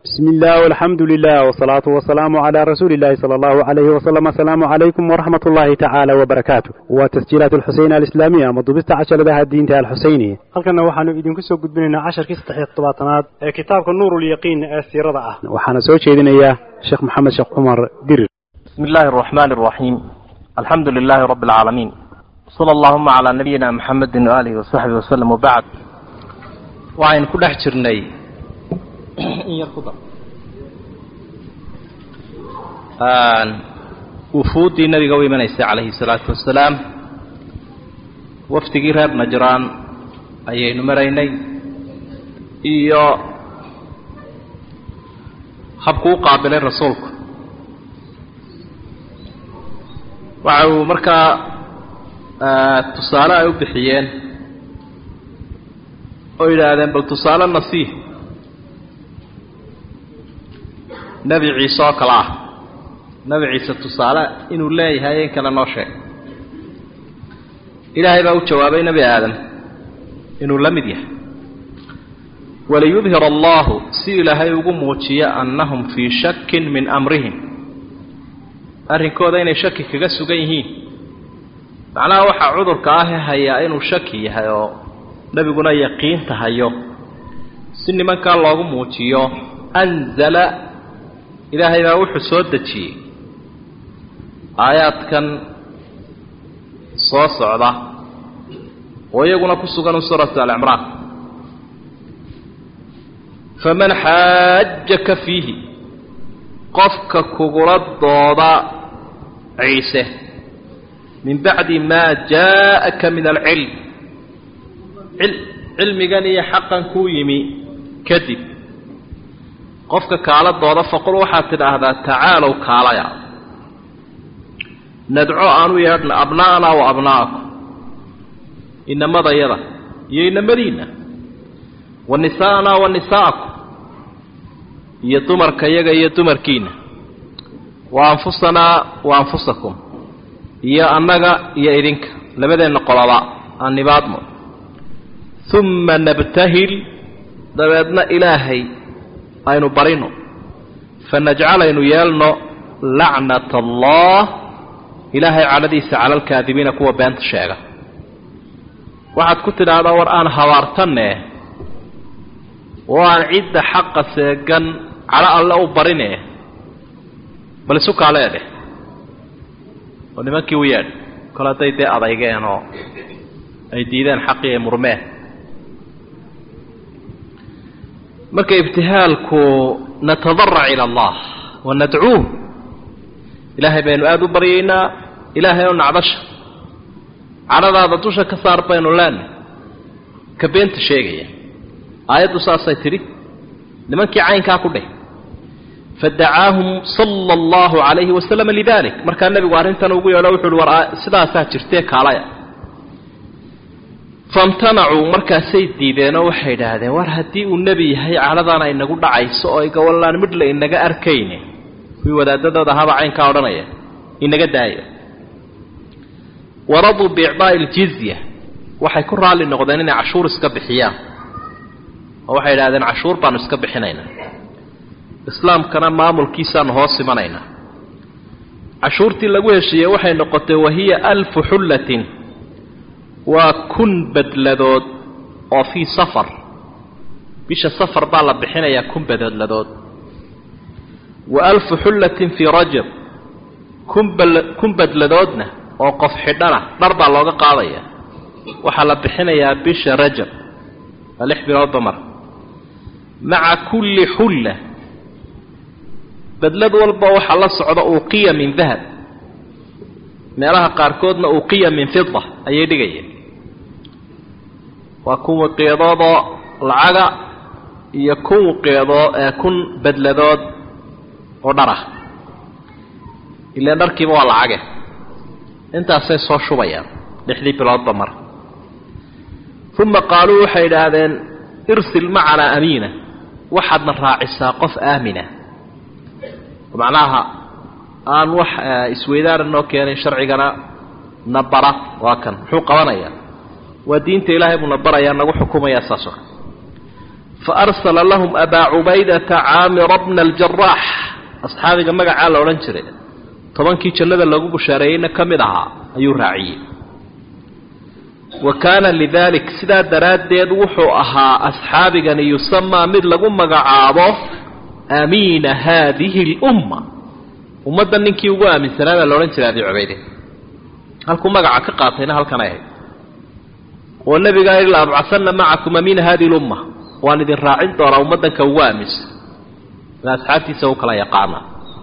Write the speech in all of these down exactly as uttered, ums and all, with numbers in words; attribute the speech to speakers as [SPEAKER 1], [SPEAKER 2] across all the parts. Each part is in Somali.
[SPEAKER 1] بسم الله والحمد لله والصلاة والسلام على رسول الله صلى الله عليه وسلم. السلام عليكم ورحمة الله تعالى وبركاته. وتسجيلات الحسين الإسلامية مضبطة عشر ذا الدين تاع الحسيني. خلقنا وحنا إذن كسو قد بيننا عشر كيس تحيط طباطنات كتابك النور اليقين السيرة ضعه. وحنا سوي شيء إياه شيخ محمد شيخ عمر دير.
[SPEAKER 2] بسم الله الرحمن الرحيم. الحمد لله رب العالمين. صلى اللهم على نبينا محمد وآله وصحبه وسلم وبعد. وعين كل حجرني. وفود النبي قوي من يسعى عليه الصلاة والسلام وافتقير هذا نجران أي نمريني إيا خبقوا قابل الرسول وعو مركا تصالى يبحيين وإلى هذا بل تصالى النصيه نبي عيسى كلاه نبي عيسى تصالى إنه الله هاي كلا نشأ إلهي بقى جوابي نبي آدم إنه لم يديه وليظهر الله سيلها يقوم وتشيا أنهم في شك من أمرهم أرنكو دين شك كجسوا جيه معناه وح عذر كاه هيا إنه شكي هيا نبي قلنا يقين تهيو سن من كان الله يقوم وتشيا أنزل إلهي بقى وحسود دشي آيات كان صوص عضا ويقولون كسوغان سورة العمران فمن حاجك فيه قفك كغرد ضوضاء عيسى من بعد ما جاءك من العلم علم قاني حقا كويمي كذب قفك كالا ضوضاء فقل وحاتد هذا تعالوا كالا ندعو أنو يردنا أبناءنا وأبناءكم إنما ضيضا يإنما دينا والنساءنا والنساءكم يتمر كيغا يتمر كينا وأنفسنا وأنفسكم يا أنغا يا إذنك لبدأ نقلبا النبات مو ثم نبتهل دبدنا إلهي أين برينو فنجعل أين يلنو لعنة الله إلهي عالديس على الكاذبين كوا بنت شيغا waxaad ku tidhaahdaa war aan hawaartanne oo aan cid xaq seegan ala alla u barine bal isu kaaleede oo nimankii u yeedh kala dayday adaygeen oo ay diideen xaqii murmee marka ibtihaalku natadarra ila Allah wa nad'uuhu ilaahay baynu aad u baryeynaa ilaahay oo nacdasha caradaada dusha ka saar baynu leen ka beenta sheegaya aayadu saasay tiri nimankii caynkaa ku dheh fadacaahum sallallahu alayhi wasallam lidalik marka nabigu arintan ugu yeelo wuxuu war sidaasaa jirtee kaalaya famtanacu markaasay diideen oo waxay yidhaahdeen war haddii uu nebi yahay caradaana inagu dhacayso oo iga wallaan mid la inaga arkayne kuwii wadaadadooda haba caynkaa odhanaya inaga daayo ورضوا بإعطاء الجزية waxay ku raali noqdeen inay cashuur iska bixiyaan oo waxay yiraahdeen cashuur baan iska bixinayna islaamkana maamulkiisaan hoos imanayna cashuurtii lagu heshiiyay waxay noqotay wahiya alf hullatin wa kun badladood oo fi safar bisha safar baa la bixinaya kun badladood wa alf hullatin fi rajab kun kun badladoodna oo qof xidhana dhar baa looga qaadaya waxa la bixinayaa bisha rajab lix bilood mar maca kulli hulla badlad walba waxa la socda oo qiya min dahab meelaha qaarkoodna oo qiya min fidda ayay dhigayeen waa kuwa qeedoodo lacaga iyo kuwa qeedo ee kun badladood oo dhara ilaa dharkiiba waa lacage intaasay soo shubayaan lixdii biloodba mar ثم قالوا حيدادين ارسل معنا أمينة وحدنا راعسا قف آمنة ومعناها آن وح اسويدار انه كان شرعينا نبرة وكان حقوانيا ودينت إلهي منبرة يا نغو حكومة يا ساسو فأرسل لهم أبا عبيدة عامر بن الجراح أصحابي جمع على أورنجري طبعا كي جنة لغو بشارين كمدها أيو راعي وكان لذلك سدا دراد ديد وحو أها أصحابي جن يسمى مد لغو مقعابه أمين هذه الأمة ومدى ننكي وقوى من سلام الأورنجري أبي عبيدة هل كم مقع كقاطين هل كان أيه والنبي قال إلا أبعثنا معكم أمين هذه الأمة وأن ذي الراعين دورا ومدى كوامس لا أصحابتي سوك لا يقعنا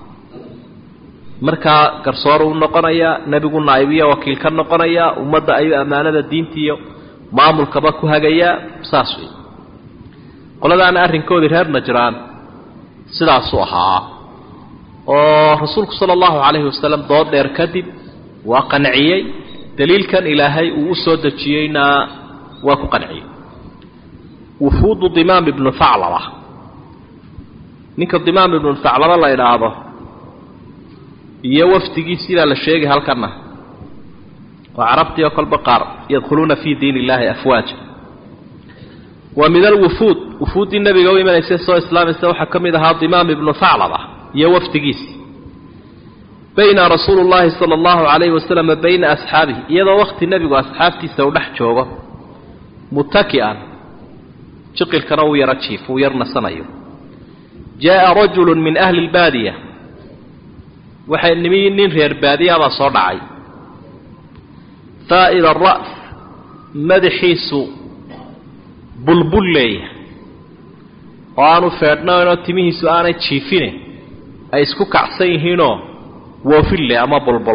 [SPEAKER 2] marka garsoor uu noqonaya nabigu naayibiya wakiil ka noqonaya umada ay amaanada diintiyo maamulka ba ku hagaya saas weey qoladaan arrinkoodi reer najraan sidaas oo ahaa oo rasuulku sallallahu alayhi wasallam dood dheer kadib waa qanciyay daliilkan ilaahay uu soo dajiyayna waa ku qanciyay wufuud dimaam ibn fa'laba ninka dimaam ibn fa'laba la yiraahdo iyo waftigiisii la sheegay halkana wa arabti oo kalba qaar yadkhuluna fi diin ilaahi afwaaj wa min alwufud wufud nabiga oo imanaysa soo islaamista waxa kamid ahaa dimaam ibn fa'laba iyo waftigiisii bayna rasuulullaahi sallallahu alayhi wasallam bayna asxaabihi iyadoo waqti nabigu asxaabtiisa u dhex joogo mutaki'an jiqilkana uu yara jiif uu yarna sanayo jaa rajul min ahli albaadiyah waxay nimin reer baadiyada soo dhacay fa'il ar-ra's madhiisu bulbullay aanu feednaa timihiisu aanay jiifine ay isku kacsan yihiinoo woofille ama bulbul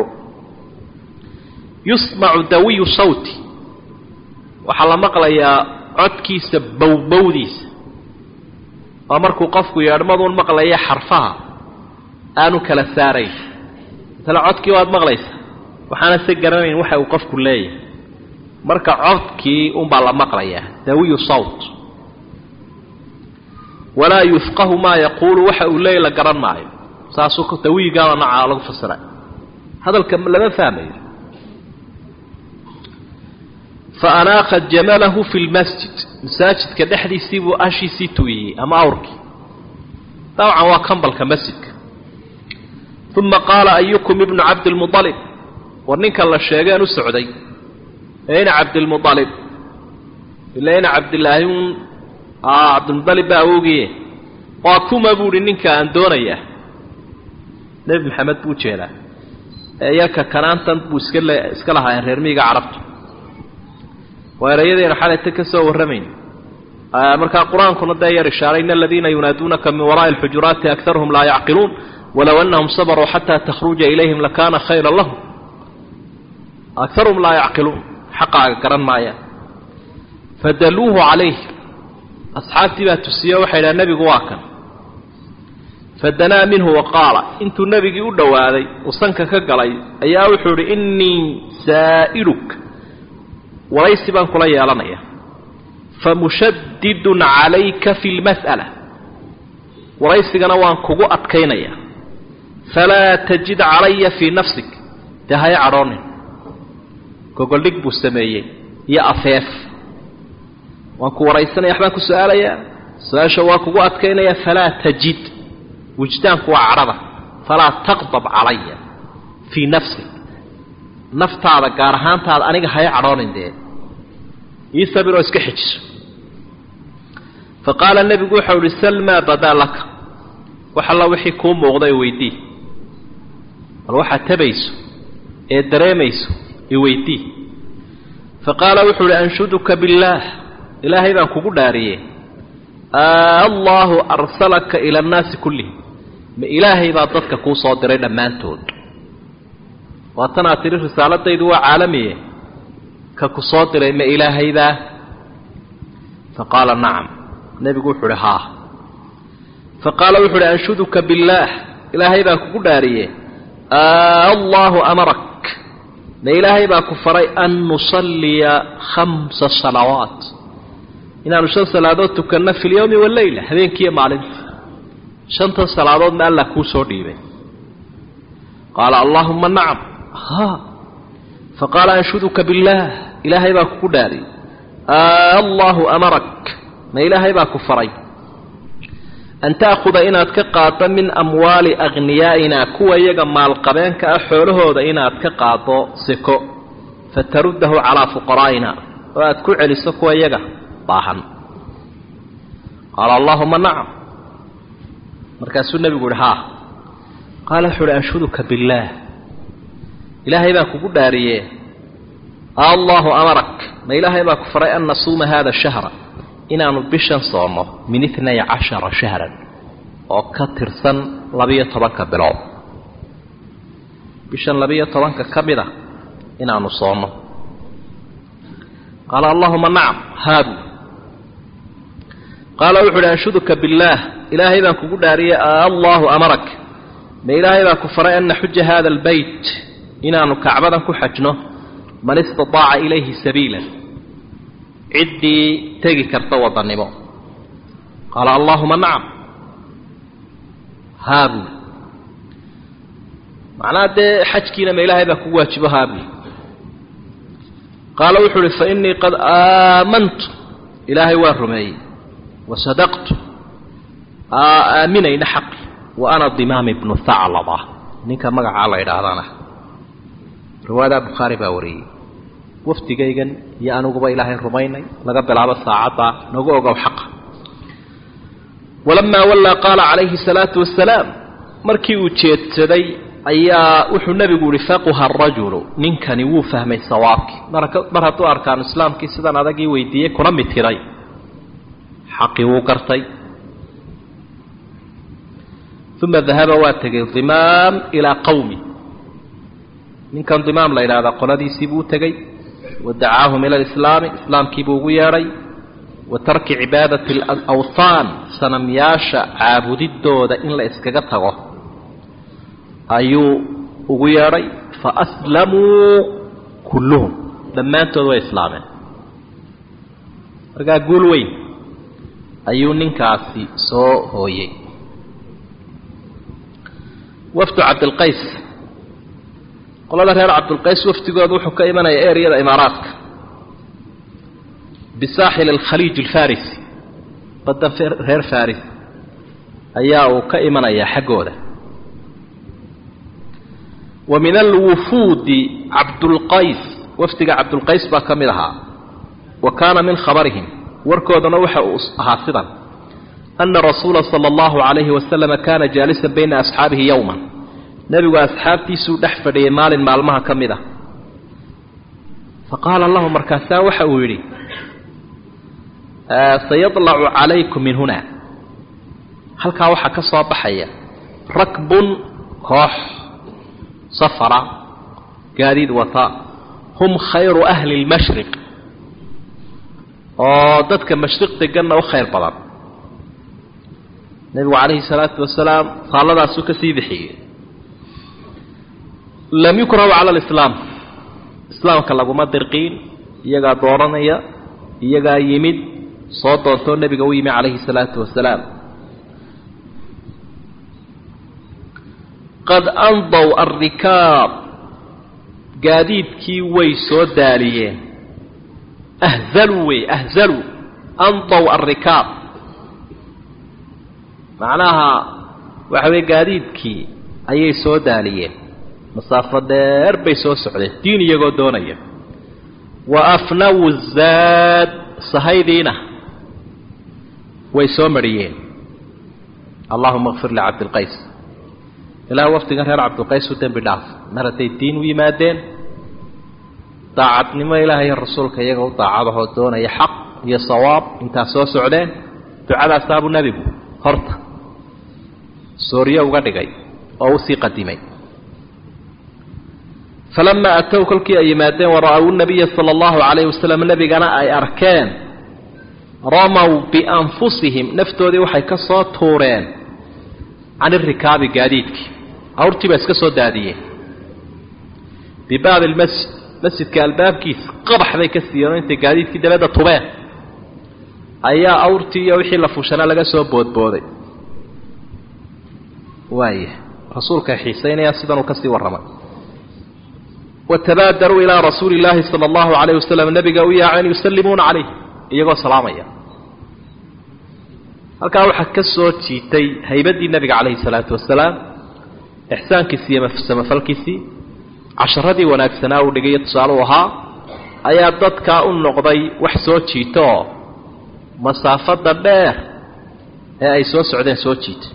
[SPEAKER 2] yusma'u dawiyu sawti waxa la maqlayaa codkiisa bawbawdiisa oo markuu qofku yeedhmadu maqlaya xarfaha aanu kala saaray tala codkii waad maqlaysa waxaana si garanayn waxa uu qofku leeyahay marka codkii un baa la maqlaya dawiyu sawt wala yufqahu ma yaqulu waxa uu leeyahay la garan maayo saasu ku dawiiga naca lagu fasiray hadalka lama fahmayo فأناخ جمله في المسجد مساجد كدحدي سيبو أشي سيتوي أما أوركي طبعا هو كمبل كمسجد ثم قال أيكم ابن عبد المطلب ورنك الله الشيغان السعودي أين عبد المطلب إلا أين عبد الله آه عبد المطلب أوغيه وكما بوري ننك أن دونيه نبي محمد بوجهلا ياك كانان بو اسكلها ريرميغا عرفت ويريدين حالة كسو ورمين مركا القرآن كنا داير الشارين الذين ينادونك من وراء الحجرات أكثرهم لا يعقلون ولو أنهم صبروا حتى تخرج إليهم لكان خيرا لهم أكثرهم لا يعقلون حقا كرن معي فدلوه عليه أصحاب تبا تسيوا حيلا النبي قواكا فدنا منه وقال انتو النبي يقول هذا وصنك كقلي أيها وحور إني سائلك وليس بان كلا يالانيا فمشدد عليك في المسألة وليس جنوان كوجو أتكينيا فلا تجد علي في نفسك تهاي عرون كوجو لك بستمية يا أفاف وانكو وريسنا يحماك السؤال يا سؤال شوا كوجو أتكينيا فلا تجد وجدانك وعرضة فلا تغضب علي في نفسك naftaada gaar ahaantaada aniga hay cadhoonin de isabiro iska xijis faqala nabi wuxuu ri salma badalaka waxa la wixii ku muuqday weydii wal waxa tabayso ee dareemayso i weydii faqala wuxuu ri anshuduka billah ilaahay baan kugu dhaariyay allah arsalaka ila an-nas kulli ma ilaahay baa dadka ku soo diray dhamaantood واتنا تري رسالتي دو عالميه ككصادر ما إلهي ذا فقال نعم النبي يقول ها فقال وحر أنشدك بالله إلهي ذا كقداريه آه الله أمرك ما إلهي ذا كفري أن نصلي خمس صلوات إن نصلي صلوات تكن في اليوم والليلة هذين كي معلن شنط الصلوات ما الله كوسو ديبه قال اللهم نعم ها فقال أنشدك بالله إلهي باك كداري آه الله أمرك ما إلهي با كفري أن تأخذ إناد كقاطة من أموال أغنيائنا كوا يغا مال قبين كأحوله دا إناد كقاطة سكو فترده على فقرائنا وأتكو علي سكوا يغا باحا قال اللهم نعم مركز النبي يقول ها قال حول أنشدك بالله إلهي با كو داريه الله أمرك ما إلهي با كفري أن نصوم هذا الشهر inaanu bishan soomo min ithnay cashara shahran oo ka tirsan labiyo tobanka bilood bishan labiyo tobanka kamida inaanu soomo qala allahumma na'am hadu qala wuxuu anshuduka billah ilaahay baan kugu dhaariyay allahu amarak ma ilaahay baa ku faray an hujja hada albayt inaanu kacbadan ku xajno man istata'a ilayhi sabila عدي تجي كرتة وطنمو قال اللهم نعم هابي معناه ده حج كينا ما إلهي بك واجب هابي قال وحول فإني قد آمنت إلهي وارمي وصدقت آمنين حقي وأنا الضمام ابن ثعلبة نيكا مقع على إرادانا رواية بخاري باوري waftigaygan iyo anuguba ilaahay rumaynay laga bilaabo saacada nagu ogow xaq walamma walla qala alayhi salatu wassalam markii uu jeedsaday ayaa wuxuu nabigu yiri faqaha ar-rajulu ninkani wuu fahmay sawaabki mar hadduu arkaan islaamkii sidan adagii weydiiyay kuna mitiray xaqi uu gartay thumma dhahaba wa tagay dhimam ila qawmi ninkan dhimam la ilaada qoladiisii buu tagay ودعاهم إلى الإسلام إسلام كيبو غياري وترك عبادة الأوثان سنمياشا عابد الدودة إن لا إسكاقتها أيو غياري فأسلموا كلهم لما انتظروا إسلاما رجع قول وين أيو ننكاسي سو هوي وفد عبد القيس قال الله ريال عبد القيس وفتقوا ذو حكا إيمانا يأيري الإمارات بساحل الخليج الفارسي قد غير فارس أياه كإيمانا يا حقوده ومن الوفود عبد القيس وفتق عبد القيس باكملها وكان من خبرهم وركود نوح حاصدا أن رسول صلى الله عليه وسلم كان جالسا بين أصحابه يوما نبي وأصحابتي سودح فري مال مالمها كمدة فقال الله مركزا وحاولي آه سيطلع عليكم من هنا هل كاوحا كصابحية ركب كوح صفرة قاديد وطاء هم خير أهل المشرق ضدك مشرق تقلنا وخير بلد نبي عليه الصلاة والسلام قال الله سكسي بحيه لم يكره على الإسلام إسلام كلام ما درقين يجا دورنا يجا يمد صوت النبي قويم عليه الصلاة والسلام قد أنضوا الركاب قاديد كي ويسو داليين أهزلوا أهزلوا أنضوا الركاب معناها وحوي قاديد كي أي سو داليين مسافة دير بيسو سعودي دين يقو دونية وأفنوا الزاد صهيدينه ويسو مريين اللهم اغفر لعبد القيس إلا وفت غير عبد القيس وتن بداف مرتي الدين ويمادين طاعت نما إلهي الرسول كي يقو طاعته دونية حق هي صواب انت سو سعودين تعالى أصحاب النبي هرط سوريا وغدقي أو سي قديمي فلما أتوا كل أي مادين ورأوا النبي صلى الله عليه وسلم النبي قال أي أركان رموا بأنفسهم نفتوا ذي وحي كصوت تورين عن الركاب قاديدك أورتي بس كصوت دادية بباب المسجد مسجد كالباب كيس قبح ذي كثيرا انت قاديدك دلادة طبان أيا أورتي يوحي لفوشنا لقى سوى بود بودي وايه رسولك حيسين يا سيدان وكسي والرمى وتبادروا إلى رسول الله صلى الله عليه وسلم النبي قوية عين يسلمون عليه يقول سلامية halkaa waxaa ka soo jiitay haybadii nabiga calayhi salaatu wasalaam ixsaankiisii iyo samafalkiisii casharadii wanaagsanaa uu dhigay tusaale u ahaa ayaa dadkaa u noqday wax soo jiito oo masaafada dheer ee ay soo socdeen soo jiitay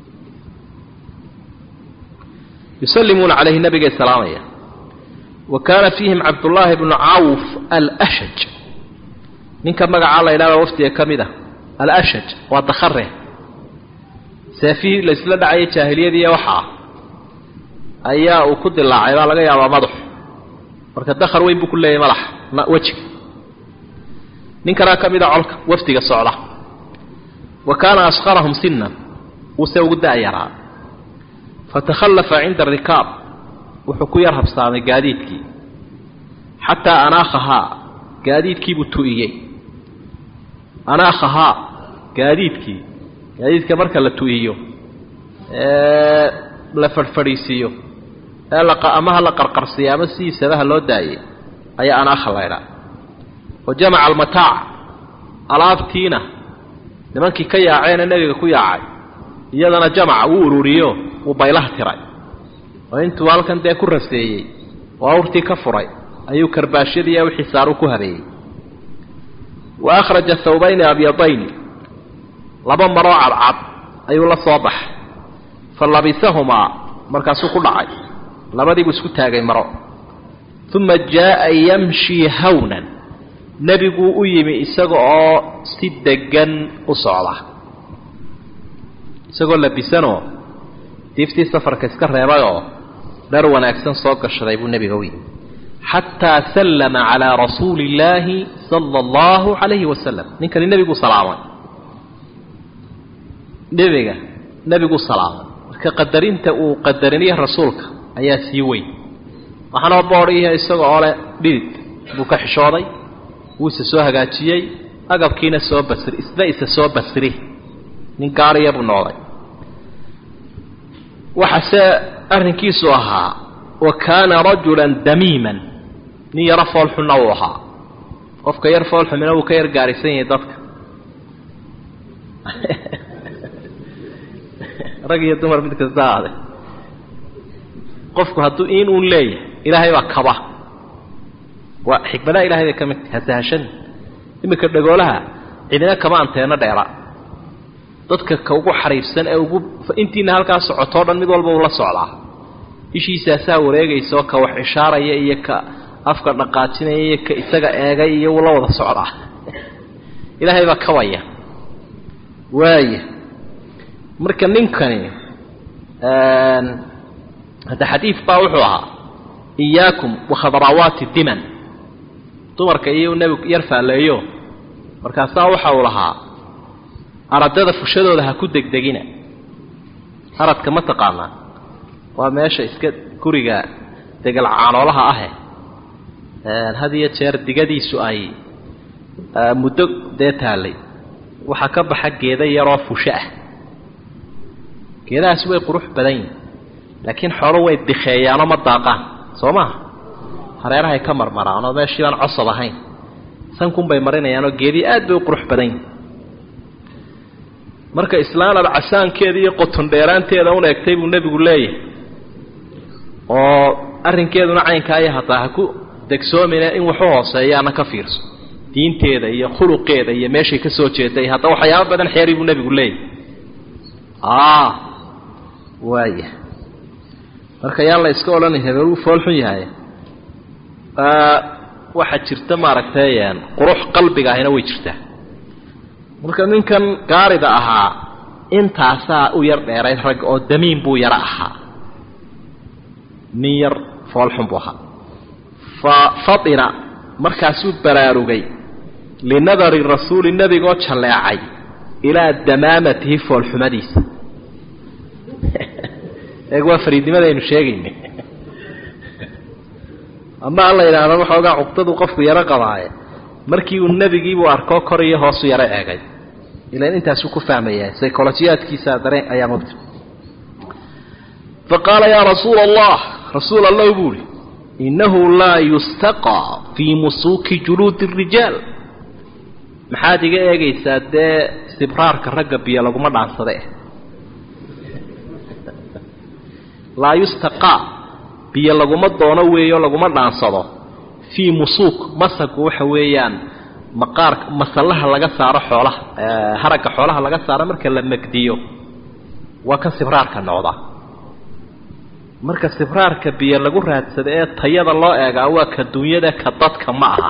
[SPEAKER 2] yusallimuuna calayhi nabiga salaamaya wa kaana fiihim cabdullaahi bnu cawf alashaj ninka magacaa la yidhahda wafdiga ka mid ah alashaj waa dakhare seefihii la isla dhacayay jaahiliyadiiyo waxaa ayaa uu ku dilaacay baa laga yaabaa madax marka dakhar weyn buu ku leeyahay madax wejiga ninkanaa ka mid a colka wafdiga socda wa kaana asqarahum sinnan wuuse ugu da'yaraa fatakhallafa cinda arikaab wuxuu ku yar habsaamay gaadiidkii xataa anaakhahaa gaadiidkiibuu tu'iyey anaakhahaa gaadiidkii gaadiidka marka la tu'iyo ee la fadhfadhiisiiyo ee amaha la qarqarsiiyo ama sidiisabaha loo daayay ayaa anaakha laydhaa wa jamaca almataac alaabtiina nimankii ka yaaceena nebiga ku yaacay iyadana jamaca wuu ururiyo wuu baylaha tiray oo intuu halkan dee ku raseeyey oo awrtii ka furay ayuu karbaashyadiiya wixii saaruu ku habeeyey wa akhraja thawbayni abyadayni laba maroo cadcad ayuu la soo baxay fa labisahumaa markaasuu ku dhacay labadiibuu isku taagay maro uma jaa'a yamshii hawnan nebiguu u yimi isaga oo si degan u socda isagoo labisanoo diiftii safarka iska reebayoo dhar wanaagsan soo gashaday buu nebiga u yimi xataa sallama calaa rasuuli illaahi sala allahu calayhi wasalam ninkani nebiguu salaamay nebiga nebiguu salaamay marka qadarinta uu qadariniya rasuulka ayaa sii weyn waxaanoo boodhiya isaga oo leh dhidid buu ka xishooday wuu isa soo hagaajiyey agabkiina soo basri isna isa soo basri nin gaariya buu noqday waxase arrinkiisu ahaa wa kaana rajulan damiiman nin yaro foolxunna uu ahaa qofka yar foolxumina wuu ka yar gaarisan yahay dadka rag iyo dumar mid kasta aade qofku hadduu in uun leeyahay ilaahay baa kaba waa xikmadaha ilahay bay ka mid hasahashan iminka dhagoolaha cidina kama anteeno dheera dadka ka ugu xariifsan ee ugu intiina halkaa socotoo dhan mid walba uu la socdaa ishiisaasaa wareegaysaoo ka wax ishaaraya iyo ka afka dhaqaajinaya iyo ka isaga eegay iyo uu la wada socdaa ilaahay baa kabaya waaya marka ninkani hadda xadiid baa wuxuu ahaa iyaakum wakhadarawaati diman dumarka iyo nebigu yar faalleeyo markaasaa waxa uu lahaa aradada fushadooda ha ku degdegina aradka ma taqaanaa waa meesha iska guriga degal caanoolaha ahe had iyo jeer digadiisu ay muddo dee taallay waxaa ka baxa geeda yaroo fusho ah geedahaasi way qurux badan yihin laakiin xoolo way dikheeyaanoo ma daaqaan soo maha hareerahay ka marmaraan oo meeshii baan cosab ahayn sankun bay marinayaanoo geedii aad bay u qurux badan yihin marka islaanad casaankeeda iyo qoton dheeraanteeda un egtay buu nebigu leeyahay oo arrinkeeduna caynkaaya hataa ha ku degsoomine in waxu hooseeyaana ka fiirso diinteeda iyo khuluqeeda iyo meeshay ka soo jeeday hadda waxyaabo badan xeeri buu nebigu leeyahay ah waaya marka yaan la iska odhanay hebel uu foolxun yahay waxaa jirta maaragtay qurux qalbiga ahina way jirtaa marka ninkan gaarida ahaa intaasaa u yar dheeray rag oo damiin buu yara ahaa nin yar foolxun buu ahaa fa fatina markaasuu baraarugay linadari rasuuli nebigoo jalleecay ilaa damaamatihi foolxumadiisa eeg waa fariidnimadaynu sheegaynay ama alla yidhaahdo waxoogaa cuqdadu qofku yaro qabaaye markii uu nebigiibuu arkoo kor iyo hoosu yaro eegay ilan intaasuu ku fahmayaa psycholojiyaadkiisa dareen ayaa mugta faqaala yaa rasuula allah rasuul allah buu ihi innahu laa yustaqaa fii musuuki juluudi rijaal maxaad iga eegaysaa dee istibraarka ragga biyo laguma dhaansade laa yustaqaa biyo laguma doono weeyo laguma dhaansado fii musuuq masagu waxa weeyaan maqaarka masallaha laga saaro xoolaha haragga xoolaha laga saaro marka la magdiyo waa kan sibraarka noqda marka sibraarka biyo lagu raadsado ee tayada loo eegaa waa ka dunyada ka dadka ma aha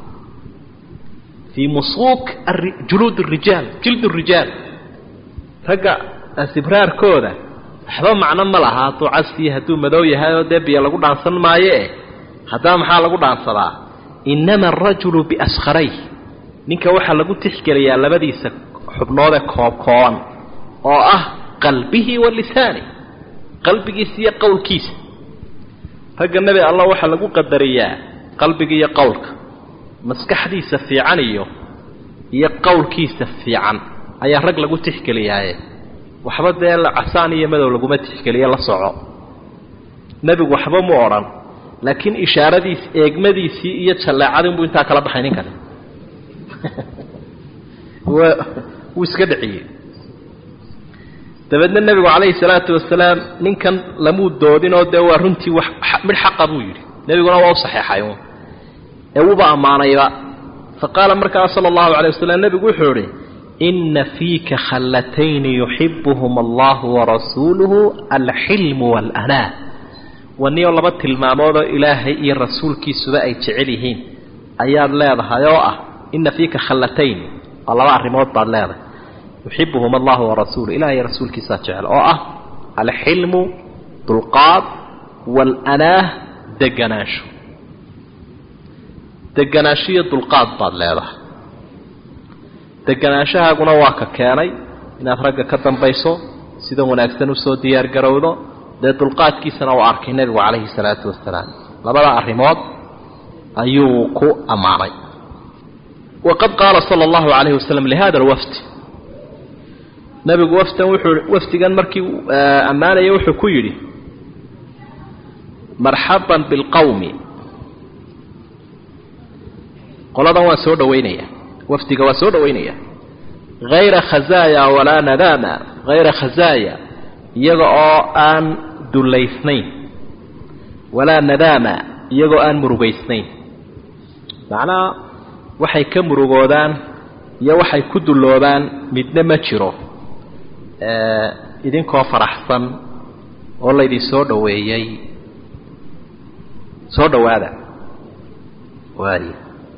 [SPEAKER 2] في مسوق جلود الرجال جلد الرجال رجع استبرار كودا حبا معنا ملها تو عسي هدو مدو يهايو دي بيا لغو دانسان مايه هدا محا لغو دانسلا انما الرجل باسخريه نينكا waxa lagu tixgeliya labadiisa xubnooda koob kooban oo ah qalbihi wa lisaani qalbigiisa iyo qowlkiisa raga nabi allah waxa lagu qadariyaa qalbiga iyo qowlka maskaxdiisa fiican iyo iyo qowlkiisa fiican ayaa rag lagu tixgeliyay waxba deel casaan iyo madow lagu ma tixgeliyo la soco nabigu waxba mu oran laakiin ishaaradiis eegmadiisi iyo jalaacadin buu inta kala baxay ninkan wa wiska dhiciyay dabadna nabigu kaleey salaatu wasalaam ninkan lamu doodin oo de waa runtii wax mid xaq buu yiri nabiguna waa saxiixayo أوبا أمانيبا فقال مركز صلى الله عليه وسلم النبي وحوري إن فيك خلتين يحبهم الله ورسوله الحلم والأناة وأني الله بط المعمود إلهي الرسول كي سبأي تعليهين أياد لا ضحايا إن فيك خلتين الله بقى رموت بعد لا يحبهم الله ورسوله إلهي الرسول كي ساتعل أه الحلم طلقات والأناة دقناشو deganaashiyo dulqaad baad leedahay deganaashahaguna waa ka keenay inaad ragga ka dambayso sida wanaagsan u soo diyaar garowdo de dulqaadkiisana waa arkay nabiga kaleey salaatu wasalaam labada arimood ayuu ku amaanay waqad qala sallallahu alayhi wasallam li hada alwafd nabigu waftan wuxuu waftigan markii amaanay wuxuu ku yiri marhaban bil qawmi qoladan waa soo dhaweynaya waftiga waa soo dhaweynaya غير خزايا ولا ندامة غير خزايا iyaga oo aan duleysnayn wala nadama iyaga aan murugaysnayn macna waxay ka murugoodaan iyo waxay ku duloobaan midna ma jiro ee idinkoo faraxsan oo la idin soo dhaweeyay soo dhawaada waari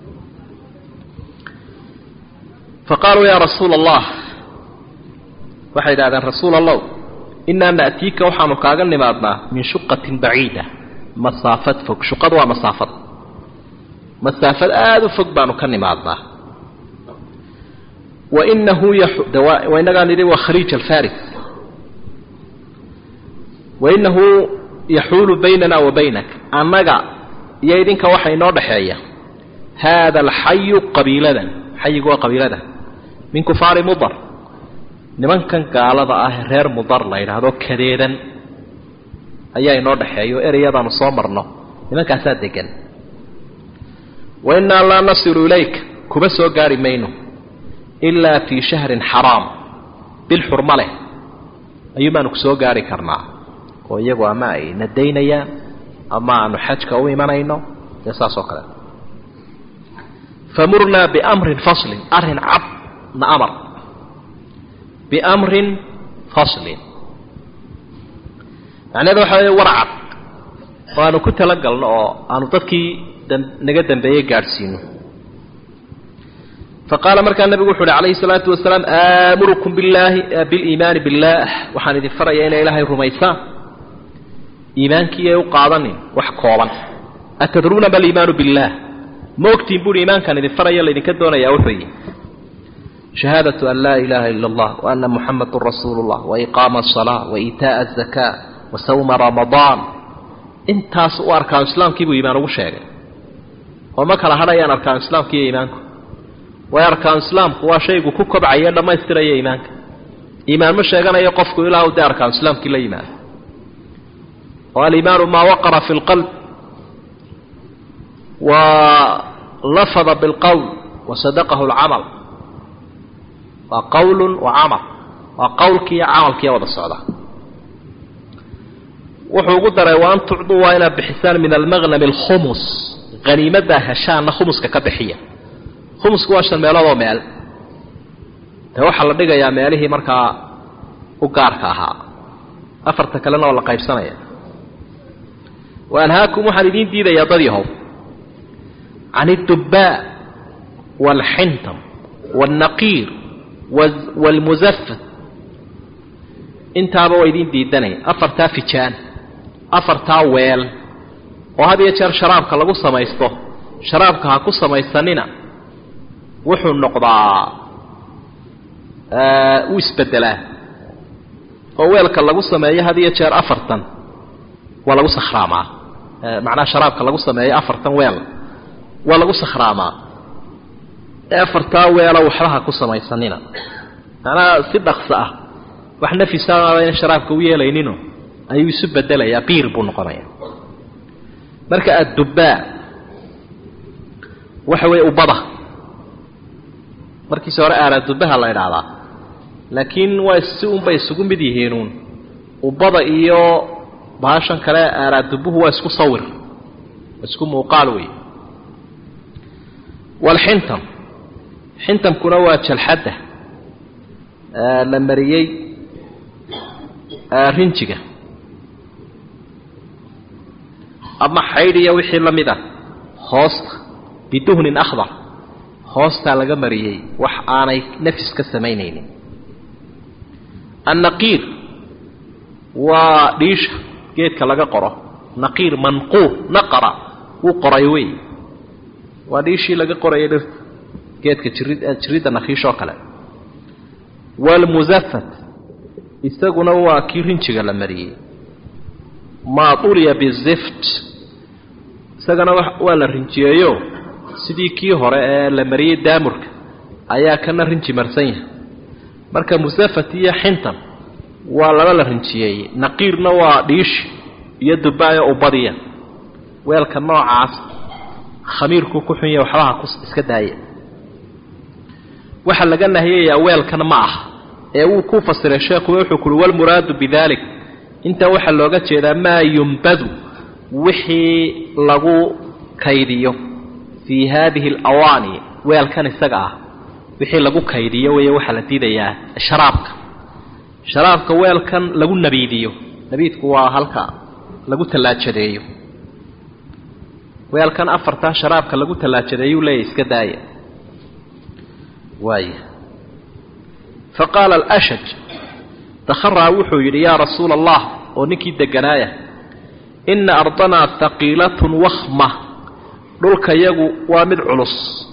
[SPEAKER 2] فقالوا يا رسول الله وحيد هذا رسول الله إنا نأتيك وحانو كاغن نمادنا من شقة بعيدة مسافة فوق شقة ومسافة مسافة آذ فوق بانو كان نمادنا وإنه يحو دواء وإنه قال لي وخريج الفارس وإنه يحول بيننا وبينك أنك يأيدينك وحي نور حيا هذا الحي قبيلة حي قوى قبيلة من كفار مضر لمن كان قال هذا رير مضر لا يرهدو كديدا أيها نور حيو إريادا نصامرنا لمن كان صادقا وإنا لا نصل إليك كبسو قاري مينو إلا في شهر حرام بالحرملة أيما نكسو قاري كرنا ويقوى معي ندينا يا أما نحجك أوي منينو يساسو كذا فمرنا بأمر فصل أرهن عب نأمر بأمر فصل يعني هذا حوالي ورعب وأنا كنت لقلنا أنا تذكي نقدم بيه قارسينه فقال مركا النبي وحول عليه الصلاة والسلام آمركم بالله بالإيمان بالله وحان ذي فرأيين إلهي رميسا إيمانك يوقعضني وحكوبا أتدرون بالإيمان بالله موكتين بول إيمان كان ذي فرأيين لذي كدونا يا وحي شهادة أن لا إله إلا الله وأن محمد رسول الله وإقام الصلاة وإيتاء الزكاة وصوم رمضان انتاس وأركان الإسلام كيبو إيمانه وشاق وما كان هذا يعني أركان الإسلام كي إيمانك وأركان الإسلام هو شيء كوكب عيان لما يستري إيمانك إيمان مش يقنا يقفك إله ودي أركان الإسلام كي لا إيمان والإيمان ما وقر في القلب ولفظ بالقول وصدقه العمل وقول وعمل وقولك يا عملك يا وضع السعودة وحو قدر وأن تعضوا إلى بحسان من المغنم الخمس غنيمة هشان خمس ككبحية خمس كواشا ميلاد وميل توحى لديك يا ميله مركا وقاركاها أفرتك لنا ولا قيب سنة وأنهاكم محددين ديدا يا ضريهم عن الدباء والحنتم والنقير والمزفت انت ابو يدين ديدني افرتا فيجان افرتا ويل وهذا يجر شرابك لغو سميستو شرابك هاكو سميستننا وحو النقضاء اه ويسبدله وويلك لغو سميه هذا يجر افرتن ولغو سخراما اه معناه شرابك لغو سميه افرتن ويل ولغو سخراما afartaa weelo waxlaha ku samaysanina ana si dhaqso ah wax nafisaa in sharaabka u yeelaynino ayuu isu bedelayaa biir buu noqonayaa marka adduba waxa way ubada markii soo raara dubaha la yiraahdaa laakiin waa si un bay isugu mid yihiin ubada iyo baashan kale aara dubuhu waa isku sawir isku muuqaal way wal hintam حنتم كنا واجل حده آه لمريي آه رنجيجا أما حيري وحي لمده هوست بدهن أخضر هوست على مريي وح أنا نفس كسمينين النقير وريش جيت كلاجا قرا نقير منقوه نقرا وقريوي وريشي لجا قرية geedka jirid jirida naxiisho kale wal muzaffat isaguna waa kirinjiga la mariyay ma tuliya bizift isagana waa la rinjiyeeyo sidii kii hore ee la mariyay daamurka ayaa kana rinji marsan yahay marka muzaffat iyo xintan waa laba la rinjiyay naqiirna waa dhiish iyo dubaayo u badiya weelka noocaas khamiirku ku xun yahay waxba ku iska daayay waxa laga nahiyay weelkan ma ah ee uu ku fasiray sheekhu wuxuu ku wal muraad bidalik inta waxa looga jeedaa ma yumbadu wixii lagu kaydiyo fi hadhihi alawani weelkan isaga ah wixii lagu kaydiyo way waxa la diidayaa sharaabka sharaabka weelkan lagu nabiidiyo nabiidku waa halka lagu talaajadeeyo weelkan afarta sharaabka lagu talaajadeeyo leey iska daaya واي فقال الأشج تخرى وحو يا رسول الله ونكي دقنايا إن أرضنا ثقيلة وخمة دولك يقو وامد علص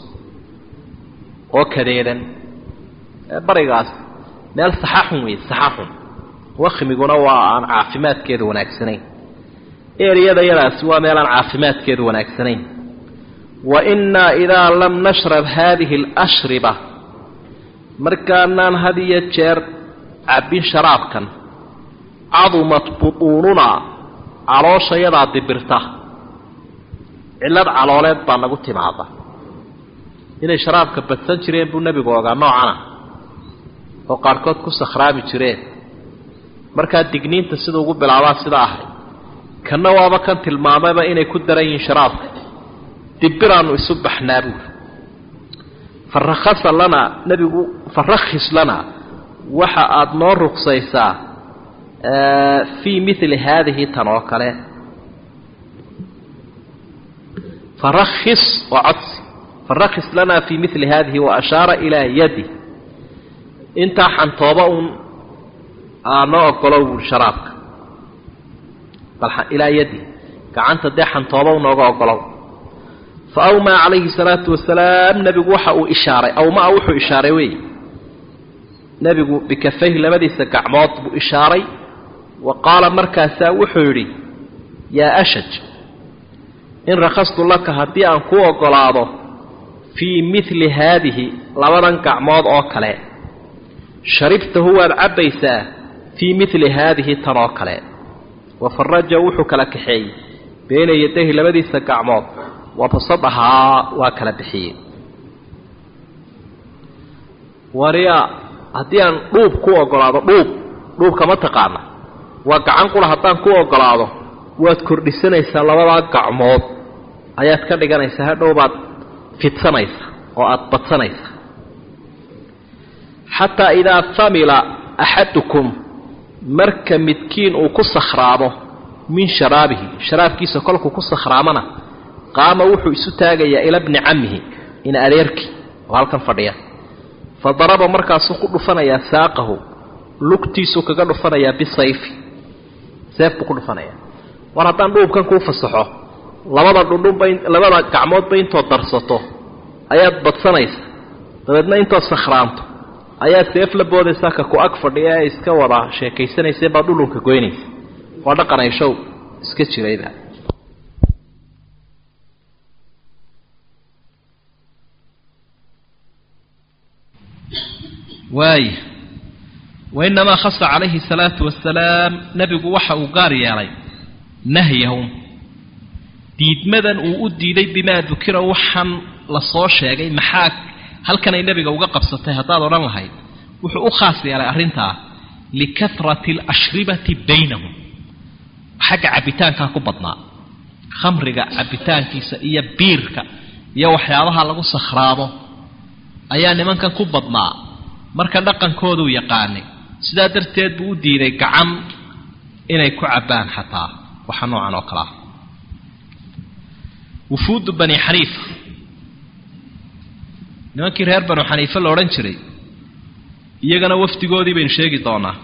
[SPEAKER 2] وكذيلا بريغاس مال صحاحهم وي صحاحهم وخم يقولوا عن عافمات كذو وناكسنين إيريا دا يلا سوا مال عن عافمات كذو وناكسنين وإنا إذا لم نشرب هذه الأشربة مركانان هذه الجير عبين شرابكا عظمت بطوننا على شيء دبرته إلا على ولد بنا قلت معه إن شرابك بتسنجرين بالنبي قوقا نوعنا وقاركوت كوس خرابي جرين مركات دقنين تسيدو قبل العواص سلاحي كان وابا كانت المامة إني كدرين شرابك دبران ويسبح نابور فرخص لنا نبي فرخص لنا وحا أدنور رقصيسا في مثل هذه تنوكله فرخص وعطس فرخص لنا في مثل هذه وأشار إلى يدي انت حنطوبة أنا أقلو شرابك إلى يدي كعنت دي حنطوبة ونوغا أقلو فأوما عليه الصلاة والسلام نبي وحا إشارة أو ما وحو إشارة وي نبي بكفيه لمدي سكعمات بإشارة وقال مركاسا وحوري يا أشج إن رخصت لك هدي أن كو قلاده في مثل هذه لمدن كعمات أوكلا شربت هو العبيسا في مثل هذه تراكلا وفرج وحك لك حي بين يديه لمدي سكعمات وبصدها وكلا بحي وريا haddii aan dhuub ku ogolaado dhuub dhuub kama taqaana waa gacan qura haddaan ku ogolaado waad kordhisanaysaa labadaa gacmood ayaad ka dhiganaysaa hadhow baad fidsanaysaa oo aad badsanaysaa xataa idaa famila axadukum marka midkiin uu ku sakhraamo min sharaabihi sharaabkiisa kolkuu ku sakhraamana qaama wuxuu isu taagayaa ila bni cammihi in adeerkii oo halkan fadhiya fadaraba markaasuu ku dhufanayaa saaqahu lugtiisuu kaga dhufanayaa bisayfi seef buu ku dhufanayaa war haddaan dhuubkan kuu fasaxo labada dhudhunba labada gacmoodba intood darsato ayaad badsanaysa dabeedna intood sakhraanto ayaad seef la boodaysaa ka ku ag fadhiya ee iska wada sheekaysanaysay baad dhulunka goynaysa waa dhaqanayshow iska jirayda واي وإنما خص عليه الصلاة والسلام نبي وحا وقاري علي نهيهم ديد مدن وأدي لي بما ذكر وحن لصوشة جاي محاك هل كان النبي وقف سطح هذا ورنا هاي وحو خاصي على أرنتها لكثرة الأشربة بينهم حاجة عبيتان كان كبطنا خمر عبيتان كيس إيا بيرك يا وحيالها لغو صخرامه أيان من كان كبطنا marka dhaqankoodu yaqaanay sidaa darteed buu u diiday gacam inay ku cabaan xataa waxa noocan oo kala wufuud bani xaniifa nimankii reer bani xaniifa la oran jiray iyagana wafdigoodii baynu sheegi doonaa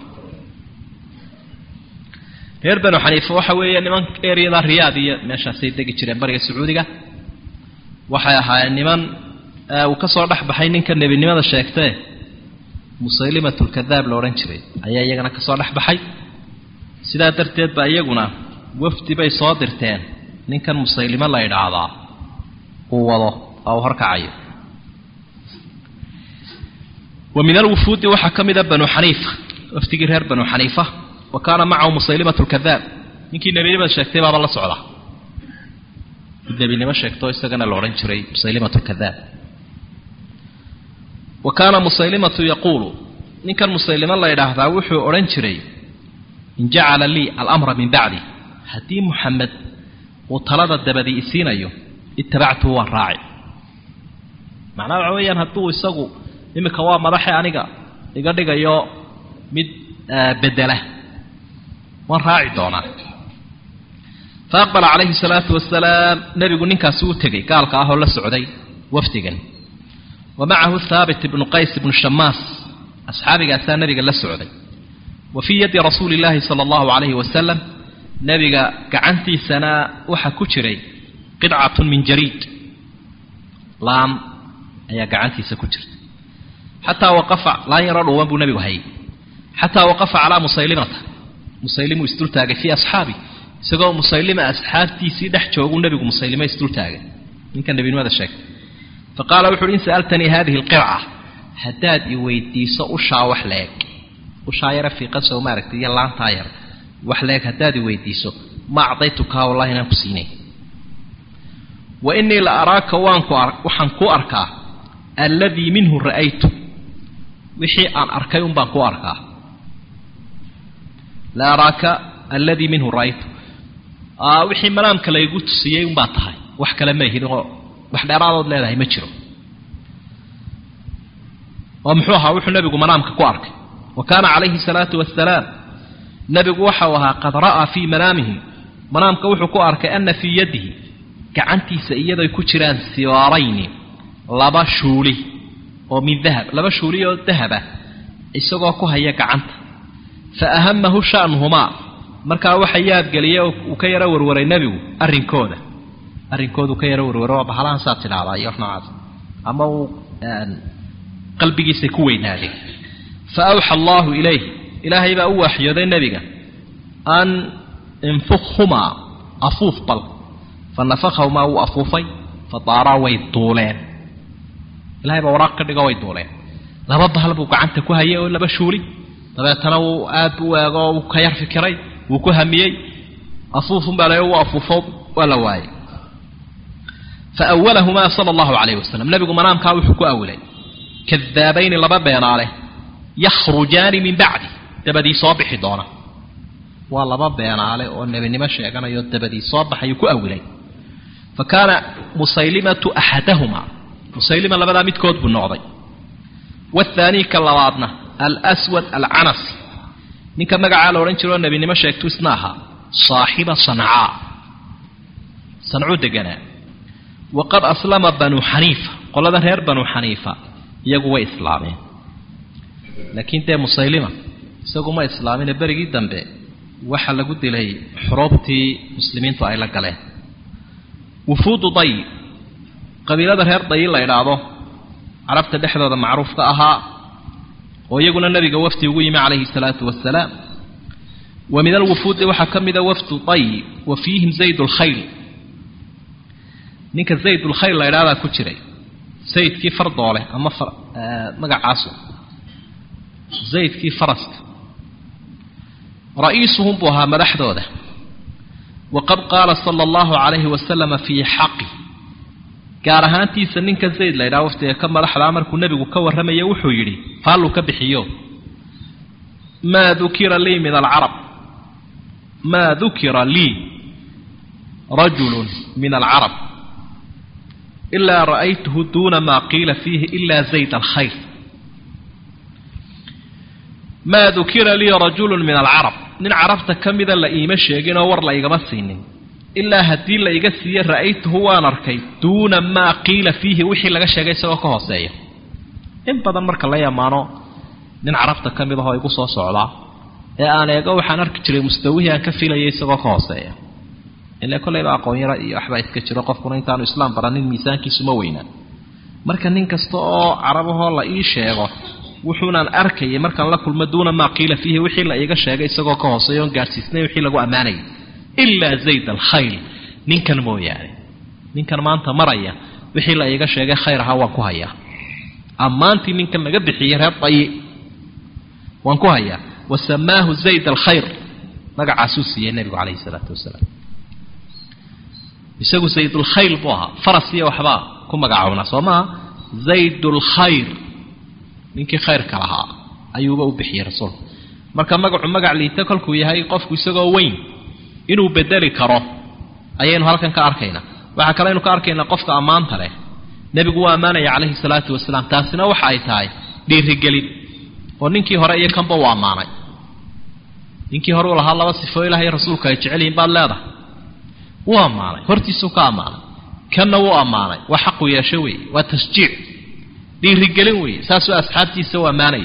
[SPEAKER 2] reer bani xaniifa waxa weeye niman eeriyada riyaad iyo meeshaasay degi jireen bariga sacuudiga waxay ahaayeen niman uu ka soo dhaxbaxay ninka nebinimada sheegtay مسيلمة الكذاب لورن جري أيها يجنا كسر بحي سيدا درتيت بأيجنا وفد بي صادرتين نين كان مسيلمة لا يدعى هو الله أو هركعي ومن الوفود وحكم ذا بنو حنيفة افتكر هرب بنو حنيفة وكان معه مسيلمة الكذاب يمكن النبي ما شكته باب الله سعلا النبي ما شكته استجنا لورن جري مسيلمة الكذاب وكان مسيلمة يقول إن كان مسيلمة الله يدعى وحي أورنجري إن جعل لي الأمر من بعدي هدي محمد وطلب الدبدي إسينيو اتبعته والراعي معناه عويا هدوه السقو لما كوا مراحي أنيقا يقدق يو مد بدله والراعي دونا فأقبل عليه الصلاة والسلام نبي قل نكا سوتكي قال كاهو للسعودي وافتقن ومعه ثابت بن قيس بن الشماس أصحابي قاسان نبي قال السعودي وفي يد رسول الله صلى الله عليه وسلم نبي كعنتي سنة وحكوشري قطعة من جريد لام هي كعنتي سكوشر حتى وقف لا يرى وابو نبي وهي حتى وقف على مسيلمة مسيلم يستلتاج في أصحابي سقوا مسيلمة أصحابتي سيدح جواب النبي مسيلمة يستلتاج إن كان نبي ماذا الشك فقال وحول إن سألتني هذه القرعة هداد يويديس أشا وحلاك أشا يرفي قدسه ومارك يلا عن طاير وحلاك هداد يويديسه ما أعطيتك والله نفسيني وإني لأراك وحنكو أركا الذي منه رأيت وحي أن أركيهم بانكو أركا لا أراك الذي منه رأيت آه وحي ملامك لا يقول تسيئين باتهاي وحكا لما يهدو وحداراد leedahay ma jiro oo muxuu ahaa wuxuu nabigu manaamka ku arkay وكان عليه الصلاة والسلام nabigu waxa uu ahaa qad ra'a fi manamihi manaamka wuxuu ku arkay anna fi yadihi gacantiisa iyadoo ku jiraan siwaarayn laba shuuli oo min dahab laba shuuli oo dahaba isagoo ku haya gacanta fa ahamahu sha'nuhuma marka waxa yaab galiyay oo ka yara warwaray nabigu arrinkooda arrinkoodu ka yara warwaro bahalahan saatinaada iyo noocaas ama uu qalbigiisa ku weynaaday fa awha Allah ilayhi ilaahay baa u waxyooday nabiga an infukhuma afuf bal fa nafakhuma wa afufay fa taara way duuleen ilaahay baa waraaq ka dhigo way duuleen laba bahal buu gacanta ku hayay oo laba shuuli dabeetana uu aad u eego uu ka yar fikiray uu ku hamiyay afufun baa leeyahay waa afufo wala waay فأولهما صلى الله عليه وسلم نبي منام كاو حكو أولي كذابين لبا بيناله yakhrujaani min bacdi dabadii soo bixi doona waa laba beenaale oo nebinimo sheeganayo dabadii soo baxayu ku awilay fa kaana musaylimatu axadahumaa musaylima labadaa midkood buu noqday والثاني كاللوادنا الأسود العنسي نيكا مقعا لورين جيرو نبي نما شيكتو اسناها صاحب صنعاء صنعو دقنا وقد أسلم بنو حنيفة قل هذا هير بنو حنيفة يقوى إسلامي لكن ده مسيلمة سيقوم إسلامي نبري جدا به وحل قد لي حروبتي مسلمين فأيلا قليه وفود ضي قبيلة هذا هير ضي الله يرعاه عرفت دحدة معروف كأها ويقول النبي وفد يقيم عليه الصلاة والسلام ومن الوفود وحكم ذا وفد طي وفيهم زيد الخيل نيك زيد الخيل لا يرى كتير زيد كي فرض عليه أما فر آه مقع عاصو زيد كي فرس رئيسهم بها مدح دوده وقد قال صلى الله عليه وسلم في حقه gaar ahaantiisa ninka zayd la yiraahdo waftiga ka madaxda amarku nabigu ka waramay wuxuu yiri faalu ka bixiyo ma dhukira li min al-arab ma dhukira li rajul min al-arab illa ra'aytuhu duna ma qila fihi illa zayd al-khayr ma dhukira li rajul min al-arab nin arafta kamida la iima sheegin oo war la igama siinin إلا هدي لا يجسي رأيت هو نركي دون ما قيل فيه وحي لقى شيء سوى كهوسية إن بدل مرك الله يمانو نن عرفت كم إذا هو يقص صعلا أنا يجوا حنرك تري مستويه كفي لا يسوى كهوسية إلا كل يبقى قوي رأي أحبائي كتير قف كونين تانو إسلام برانين ميزان كي سموينا مرك نين كستو عربه الله إيش يجوا وحنا أركي مرك الله كل ما دون ما قيل فيه وحي لا يجى شيء سوى كهوسية قارسيسنا وحي لقوا أماني إلا زيد الخيل من كان مو يعني من كان ما أنت مريا وحي لا يجا شيء خير هوا كوهيا أما أنت من كان لقد بحيرها طيب وانكوهيا وسماه زيد الخير نقع عسوسي النبي عليه الصلاة والسلام يسوي زيد الخيل بوها فرسية وحبا كم قعونا صوما زيد الخير منك خير كلها أيوب بحير رسول مركا مقع مقع لي تاكلكو يهي قفكو يسوي وين inuu bedeli karo ayaynu halkan ka arkaynaa waxa kale inuu ka arkaynaa qofka amaanta leh nabigu waa amaanay calayhi salaatu wasalaam taasina waxa ay tahay dhiirigelin oo ninkii hore iyo kanba waa amaanay ninkii hore walaha laba sifo ilaahay rasuulka ay jecel yihiin baad leedahay waa amaanay hortiisu ka amaanay kana waa amaanay waa xaq u yeeshay way waa tasjiic dhiirigelin way saasoo asxaabtiisa waa amaanay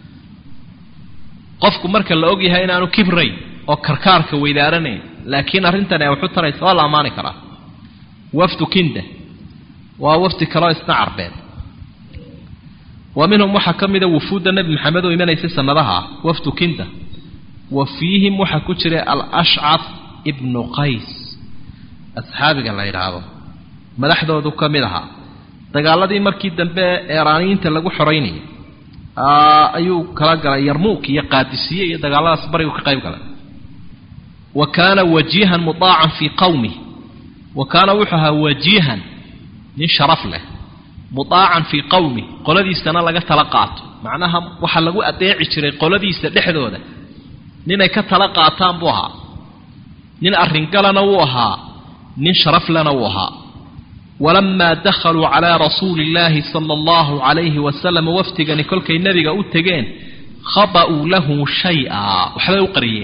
[SPEAKER 2] qofku marka la og yahay inaanu kibray oo karkaarka weydaaranay laakiin arintan ay wuxuu taraysaa waa la amaani karaa wafdu kinda waa wafdi kala isna carbeed ومنهم وحكمده وفود النبي محمد وإيمانيس سندها وفد كندا وفيهم وحكتر الأشعث ابن قيس أصحابك الله يرعاه مدحده ذو كمدها دقال دي مركي دنبه إيرانيين تلقوا حريني آه أيو كلا يرموك يقادسية دقال أصبري وكقيب كلا وكان وجيها مطاعا في قومه وكان وحها وجيها من شرف له مطاعا في قومه قولدي سنة لغا تلقات معناها وحا لغو أديعي جري قولدي سدحدو ده نين كتلقاتان بوها نين أرنقلنا وها نين شرف لنا وها ولما دخلوا على رسول الله صلى الله عليه وسلم وافتقني كل كي النبي أتقين خبأوا له شيئا وحبا قريين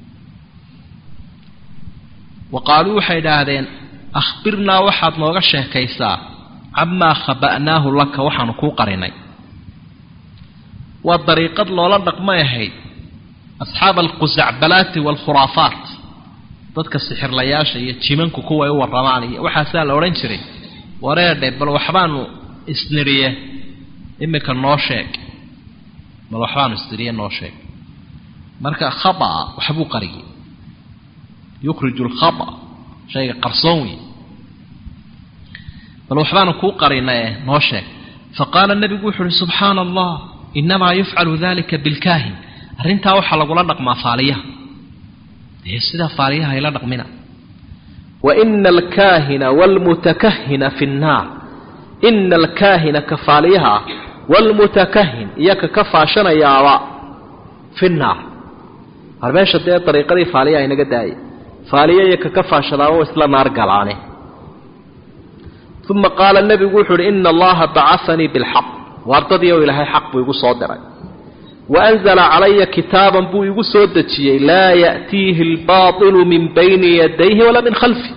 [SPEAKER 2] وقالوا حيدادين أخبرنا وحد نوغشه كيسا عما خبأناه لك وحنكو قريني والطريقة لولدك ما يهيد أصحاب القزعبلات والخرافات ضدك السحر لياشا يتشيمنكو كوا يو الرماني وحاسال أورنشري وريد بل وحبانو اسنريه إمك النوشيك بل وحبانو اسنريه النوشيك مركا خبأ وحبو قري يخرج الخبأ شيء قرصوي بل وحبانو كو قرينا نوشيك فقال النبي قوحر سبحان الله إنما يفعل ذلك بالكاهن أرنتا وحا لقولا نقما فاليها يسيدا فاليها إلى نقمنا وإن الكاهن والمتكهن في النار إن الكاهن كفاليها والمتكهن إياك كفاشنا يا أبا في النار هرميش الدية طريقة دي فالية إنك داي فالية إياك كفاشنا وإسلا نار قلاني ثم قال النبي يقول إن الله بعثني بالحق وارتضيه إلهي حق ويقول صادرا وأنزل علي كتابا بو يقول سودتي لا يأتيه الباطل من بين يديه ولا من خلفه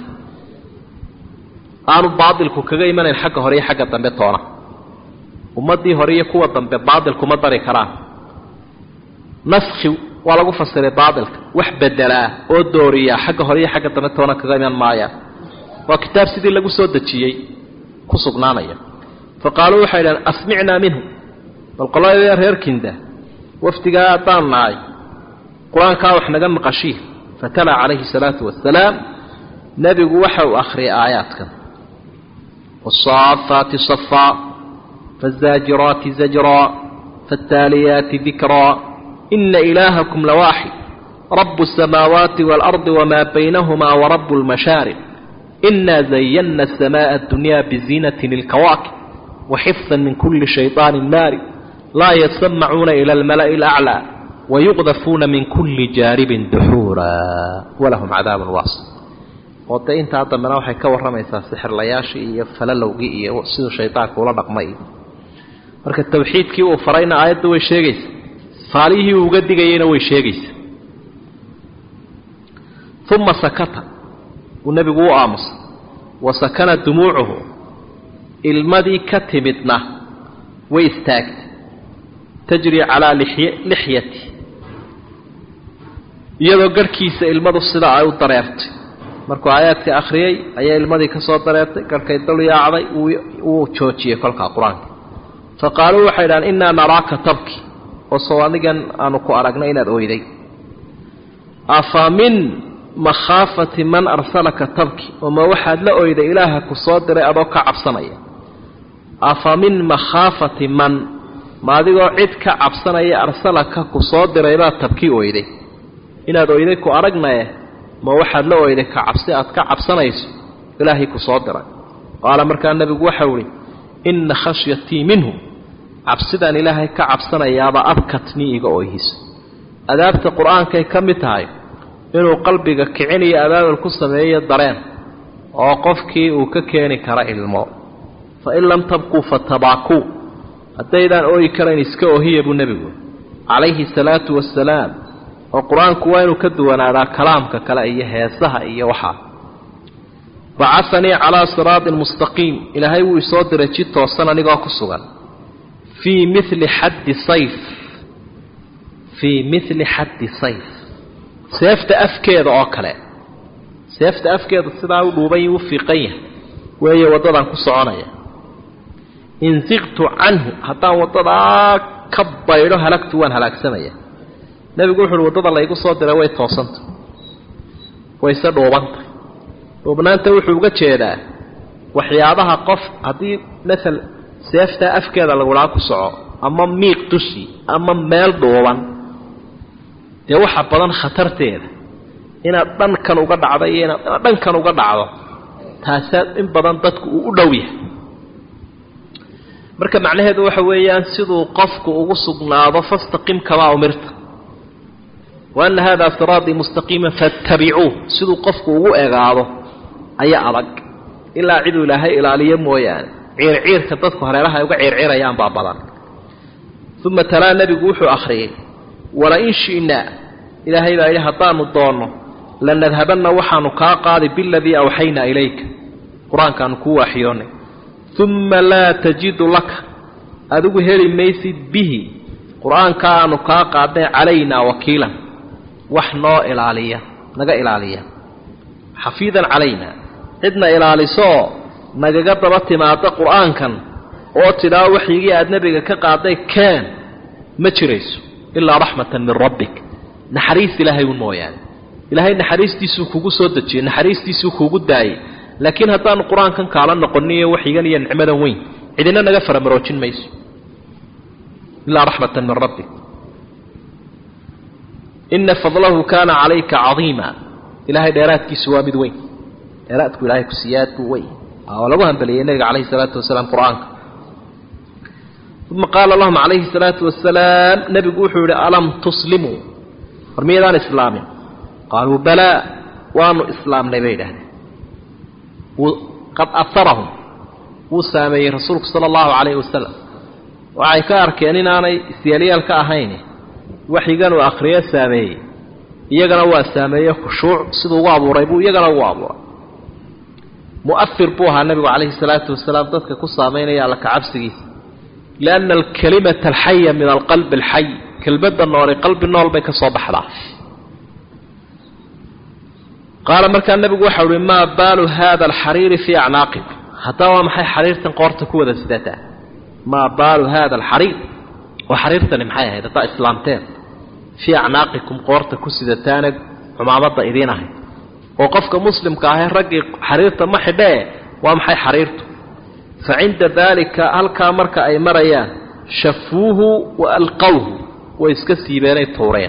[SPEAKER 2] أنا باطل كوكا إيمان الحق هري حق تنبطونا ومدي هري كوة تنبط باطل كمدري كرام نسخ ولا فسر باطل وحبدلا ودوريا حق هري حق تنبطونا كغيمان مايا وكتاب سيدي لقو سودتي كسقنانيا فقالوا حيلا أسمعنا منه والقلاء يرهر كنده وافتقاء طان معي قرآن كاوحنا قم قشيه فتلع عليه الصلاة والسلام نبي وحى وأخري آياتك والصافات صفا فالزاجرات زجرا فالتاليات ذكرا إن إلهكم لواحد رب السماوات والأرض وما بينهما ورب المشارق إنا زينا السماء الدنيا بزينة الكواكب وحفظا من كل شيطان مارد لا يسمعون إلى الملأ الأعلى ويقذفون من كل جارب دحورا ولهم عذاب واصب وطا انت هذا من waxay ka waramaysaa sixir layaashi iyo falalowgi iyo sidoo shaytaanku ula dhaqmay marka tawxiidkii uu farayna aayadu way sheegaysaa faalihi uu uga digayna way sheegaysaa thumma sakata والنبي هو آمس وسكنت دموعه المدي كتمتنا ويستاكت تجري على لحية لحيتي يدو قركيس المدو الصلاة أو طريرت مركو آيات أخريي أي المدي كسو طريرت قركي الدولو يعضي وشوشي كلها قرآن فقالوا حيران إنا نراك تبكي وصوانيقا أنكو أرقنا إنا دويدي أفمن مخافة من أرسلك تبكي وما وحد لأويد إلهك صادر أبوك عبصنيا أفمن مخافة من ما ديقو عدك عبصنيا أرسلك صادر إلى تبكي أويدي إنا دويديك أرقنا ما وحد لأويدك عبصنيك عبصنيس إلهك صادر قال مركان النبي وحولي إن خشيتي منه عبصدان إلهك عبصنيا أبكتني إيقوهيس أدابت القرآن كي كمتهاي inuu qalbiga kicinayo abaabul ku sameeyo dareen oo qofkii uu ka keeni kara ilmo fa in lam tabqu fatabaku hadaydan oo karan iska oohiya buu nabigu alayhi salatu wassalaam oo quraanku waa inuu ka duwanaada kalaamka kale iyo heesaha iyo waxa ba'athani ala siratal mustaqim ilaahay wuu soo diray jid toosan aniga ku sugan fi mithli hadd sayf fi mithli hadd sayf seefta afkeeda oo kale seefta afkeeda sidaa u dhuubay u fiiqay weeye wadadan ku soconaya in ziqtu anhu hatta wadada ka bayro halagtu waan halagsamaya nabigu wuxuu wadada la igu soo diray way toosanta way sa dhoobanta dhoobnaanta wuxuu uga jeedaa waxyaabaha qof hadii mesela seefta afkeeda lagu laa ku soco ama miiq tusi ama meel dhooban dee waxa badan khatarteeda inaad dhankan uga dhacdo iyo inaad dhankan uga dhacdo taasaad in badan dadku u dhow yahay marka macnaheedu waxa weeyaan sidoo qofku ugu sugnaado fastaqim kama umirta wa anna hada sirati mustaqima fattabi'uhu sidoo qofku ugu eegaado ayaa adag ilaa cidu ilaahay ilaaliyo mooyaan ciir ciirka dadku hareeraha uga ciir ciirayaan baa badan thumma tala nabigu wuxuu akhriyay ولا إن شئنا إلهي لا يهطان الضون لنذهبن وحن كاقاضي بالذي أوحينا إليك قرآن كان كوا حيوني ثم لا تجد لك أدوه هيري ميسد به قرآن كان كاقاضي علينا وكيلا وحنا إلالية نقا إلالية حفيظا علينا إدنا إلالي صو نقا قطبت ما قرآن كان وطلا وحيقي أدنبك كاقاضي كان ما تريسو إلا رحمة من ربك نحريس إلهي ونمويان إلهي نحريس دي سوكوكو سودتي نحريس دي سوكوكو داي لكن هتان القرآن كان كالا نقنية وحيغاني ينعمدا وين إذن نغفر مروجين ميس إلا رحمة من ربك إن فضله كان عليك عظيما إلهي ديراتك سوابد وين ديراتك إلهي كسياتك وين أولا وهم بلي النبي عليه الصلاة والسلام قرآنك uma qaala lahum calayhi salaatu wasalaam nebigu wuxuu yihi alam tuslimuu war miyaydaan islaamin qaaluu balaa waanu islaamnay bay idhahdeen qad aharahum wuu saameeyey rasuulku sala allahu calayhi wasalam waxay ka arkeen inaanay isyaalyaal ka ahayn waxyigan uu akhriyo saameeyey iyagana waa saameeyey khushuuc siduu ugu abuuray buu iyagana ugu abuuray mu'afir buu ahaa nebigu calayhi salaatu wasalaam dadka ku saameynaya alla kacabsigiisa lianna alkalimata alxaya min alqalbi alxay kelmadda nooli qalbi nool bay ka soo baxdaa qaala markaa nebigu waxau uhi maa baalu hada alxariiri fii acnaaqikum haddaba waa maxay xariirtan qoorta ku wada sidataa maa baalu hada alxariir oo xariirtani maxay ahayd haddaa islaamteen fii acnaaqikum qoorta ku sidataana cumaamadda idiin ahayd oo qofka muslimka ahee raggii xariirta ma xidhee waa maxay xariirtu fa cinda daalika halkaa marka ay marayaan shafuuhu wa alqawhu way iska siibeenay tuureen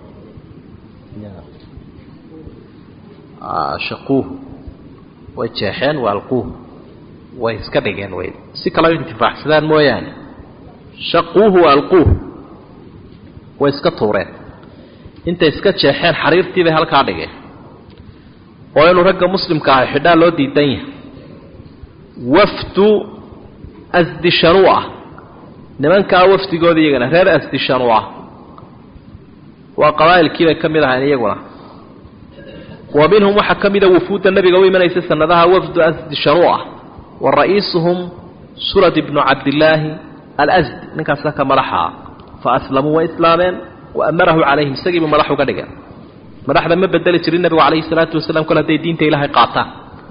[SPEAKER 2] shaquuhu way jeexeen wa alquuhu way iska dhigeen way si kale intifaacsadaan mooyaane shaquuhu wa alquuhu way iska tuureen intay iska jeexeen xariirtii bay halkaa dhigeen oo inuu ragga muslimka ah xidhaa loo diidan yahay wafdu asdishanuuah nimankaa wafdigooda iyagana reer asdishanuuah waa qabaa'ilkii bay ka mid ahayn iyaguna wa minhum waxaa ka mida wufuudda nabiga u imanaysa sanadaha wafdu asdishanuuah wa ra'iisuhum surad ibnu cabdillaahi alasdi ninkaasa ka madaxa fa aslamuu way islaameen wa amarahu calayhim isagiibuu madax uga dhigeen madaxda ma bedeli jirin nabigu calayhi salaatu wasalaam kol hadday diinta ilaahay qaataan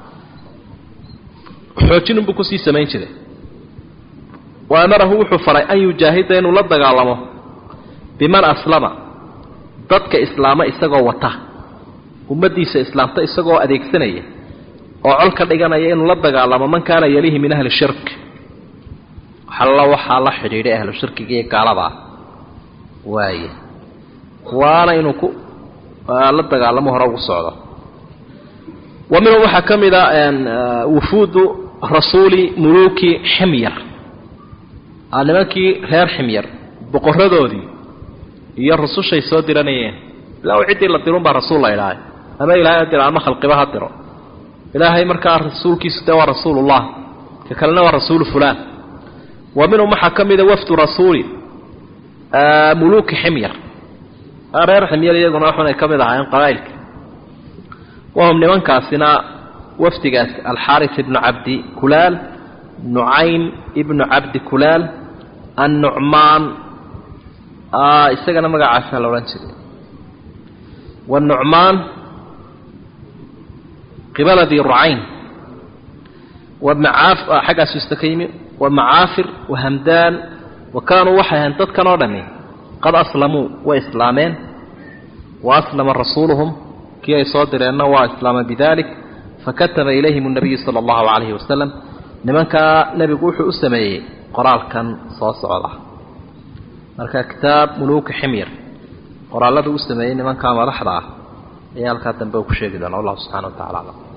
[SPEAKER 2] xoojinunbuu kusii samayn jiray wa amarahu wuxuu faray an yujaahida inuu la dagaalamo biman aslama dadka islaama isagoo wata ummaddiisa islaamta isagoo adeegsanaya oo col ka dhiganaya inuu la dagaalamo man kaana yalihi min ahli shirk xalla waxaa la xidhiidhay ahlu shirkiga iyo gaalada ah waaye waana inuu ku la dagaalamo hore ugu socdo wa minhum waxaa ka mid a wufuudu rasuuli muluuki ximyar nimankii reer ximyar boqoradoodii iyo rusushay soo diranayeen ilaa ciddii la dirun baa rasuul la idhaahay ama ilaahay ha diro ama khalqiba ha diro ilaahay markaa rasuulkiisu dee waa rasuulullah ka kalena waa rasuulu fulaan wa minhum waxaa ka mida wafdu rasuuli muluuki ximyar reer ximyar iyaguna waxunay ka mid ahaayeen qabaa'ilka wahum nimankaasina wafdigaas alxaaris ibnu cabdi kulaal nucaym ibnu cabdi kulaal annucmaan isagana magacaasaa la odhan jiray wanucmaan qibala dii rucayn wamacaaf xaggaasu ista ka yimi wamacaafir wahamdaan wa kaanuu waxay ahayn dadkan oo dhami qad aslamuu way islaameen wa aslama rasuuluhum kii ay soo direenna waa islaama bidalik fakataba ilayhim الnabiyu salى اllahu calayhi wasalam nimankaa nebigu wuxuu u sameeyey qoraalkan soo socda marka kitaab muluuka ximyar qoraalada u sameeyey nimankaa madaxda ah ayaa halkaa dambe u ku sheegi doona wallahu subxana wa tacala aclam